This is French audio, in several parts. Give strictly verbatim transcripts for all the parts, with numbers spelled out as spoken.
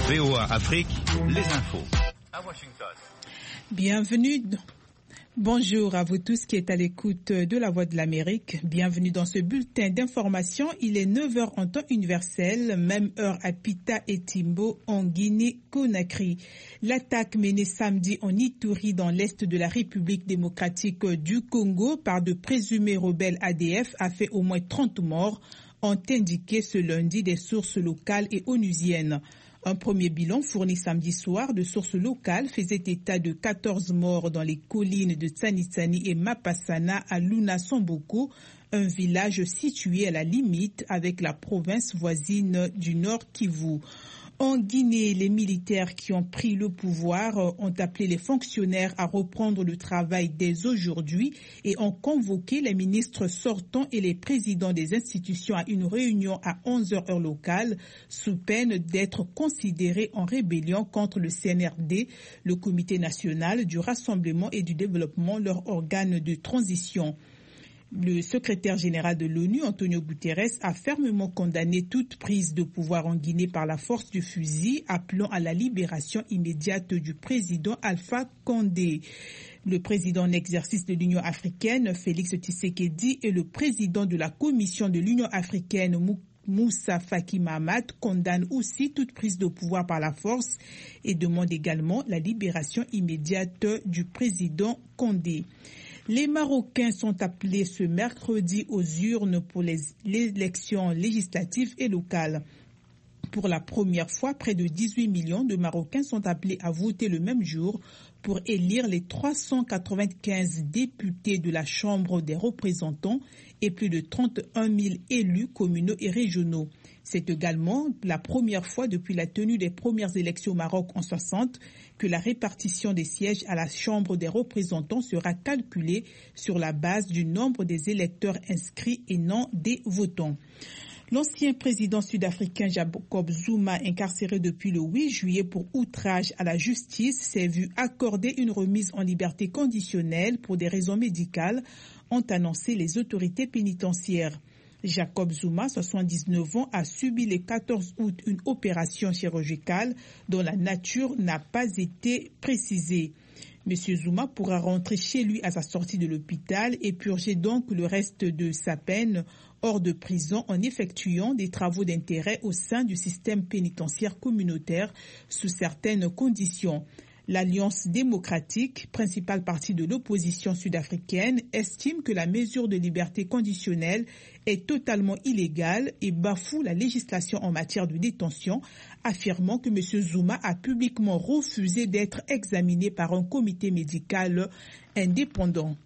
V O A Afrique, les infos. À Washington. Bienvenue. Bonjour à vous tous qui êtes à l'écoute de la Voix de l'Amérique. Bienvenue dans ce bulletin d'information. Il est neuf heures en temps universel, même heure à Pita et Timbo en Guinée-Conakry. L'attaque menée samedi en Ituri dans l'est de la République démocratique du Congo par de présumés rebelles A D F a fait au moins trente morts, ont indiqué ce lundi des sources locales et onusiennes. Un premier bilan fourni samedi soir de sources locales faisait état de quatorze morts dans les collines de Tsanitsani et Mapasana à Luna-Samboko, un village situé à la limite avec la province voisine du Nord Kivu. En Guinée, les militaires qui ont pris le pouvoir ont appelé les fonctionnaires à reprendre le travail dès aujourd'hui et ont convoqué les ministres sortants et les présidents des institutions à une réunion à onze heures heure locale sous peine d'être considérés en rébellion contre le C N R D, le Comité national du rassemblement et du développement, leur organe de transition. Le secrétaire général de l'ONU, Antonio Guterres, a fermement condamné toute prise de pouvoir en Guinée par la force du fusil, appelant à la libération immédiate du président Alpha Condé. Le président en exercice de l'Union africaine, Félix Tshisekedi, et le président de la Commission de l'Union africaine, Moussa Faki Mahamat, condamnent aussi toute prise de pouvoir par la force et demandent également la libération immédiate du président Condé. Les Marocains sont appelés ce mercredi aux urnes pour les, les élections législatives et locales. Pour la première fois, près de dix-huit millions de Marocains sont appelés à voter le même jour pour élire les trois cent quatre-vingt-quinze députés de la Chambre des représentants et plus de trente et un mille élus communaux et régionaux. C'est également la première fois depuis la tenue des premières élections au Maroc en soixante que la répartition des sièges à la Chambre des représentants sera calculée sur la base du nombre des électeurs inscrits et non des votants. L'ancien président sud-africain Jacob Zuma, incarcéré depuis le huit juillet pour outrage à la justice, s'est vu accorder une remise en liberté conditionnelle pour des raisons médicales, ont annoncé les autorités pénitentiaires. Jacob Zuma, soixante-dix-neuf ans, a subi le quatorze août une opération chirurgicale dont la nature n'a pas été précisée. Monsieur Zuma pourra rentrer chez lui à sa sortie de l'hôpital et purger donc le reste de sa peine hors de prison en effectuant des travaux d'intérêt au sein du système pénitentiaire communautaire sous certaines conditions. L'Alliance démocratique, principale partie de l'opposition sud-africaine, estime que la mesure de liberté conditionnelle est totalement illégale et bafoue la législation en matière de détention, affirmant que M. Zuma a publiquement refusé d'être examiné par un comité médical indépendant.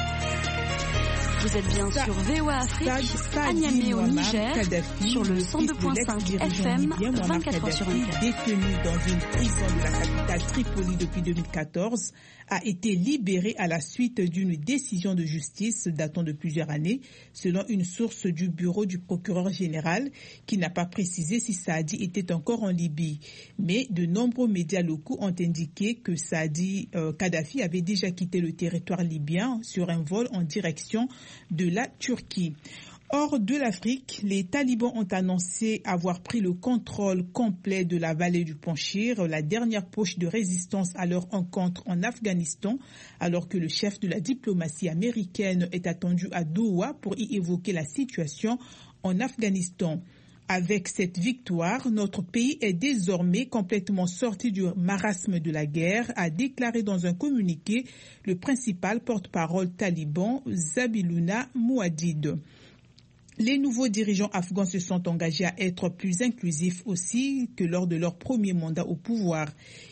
Vous êtes bien sur V O A Afrique, à Niamey au Niger, Kadhafi, sur le cent deux virgule cinq F M, vingt-quatre heures sur vingt-quatre. Détenu dans une prison de la capitale Tripoli depuis deux mille quatorze, a été libéré à la suite d'une décision de justice datant de plusieurs années, selon une source du bureau du procureur général qui n'a pas précisé si Saadi était encore en Libye. Mais de nombreux médias locaux ont indiqué que Saadi euh, Kadhafi avait déjà quitté le territoire libyen sur un vol en direction de la Turquie. Hors de l'Afrique, les talibans ont annoncé avoir pris le contrôle complet de la vallée du Panchir, la dernière poche de résistance à leur encontre en Afghanistan, alors que le chef de la diplomatie américaine est attendu à Doha pour y évoquer la situation en Afghanistan. Avec cette victoire, notre pays est désormais complètement sorti du marasme de la guerre, a déclaré dans un communiqué le principal porte-parole taliban, Zabiullah Mouadid. Les nouveaux dirigeants afghans se sont engagés à être plus inclusifs aussi que lors de leur premier mandat au pouvoir.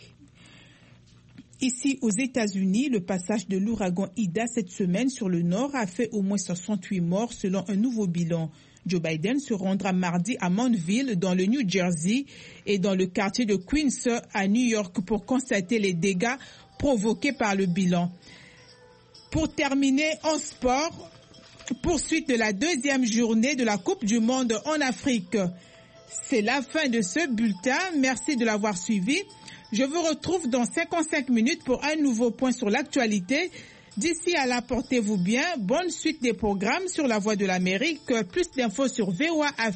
Ici, aux États-Unis, le passage de l'ouragan Ida cette semaine sur le nord a fait au moins soixante-huit morts selon un nouveau bilan. Joe Biden se rendra mardi à Montville, dans le New Jersey, et dans le quartier de Queens, à New York, pour constater les dégâts provoqués par le bilan. Pour terminer, en sport, poursuite de la deuxième journée de la Coupe du Monde en Afrique. C'est la fin de ce bulletin. Merci de l'avoir suivi. Je vous retrouve dans cinquante-cinq minutes pour un nouveau point sur l'actualité. D'ici à là, portez-vous bien. Bonne suite des programmes sur la Voix de l'Amérique. Plus d'infos sur V O A Afrique.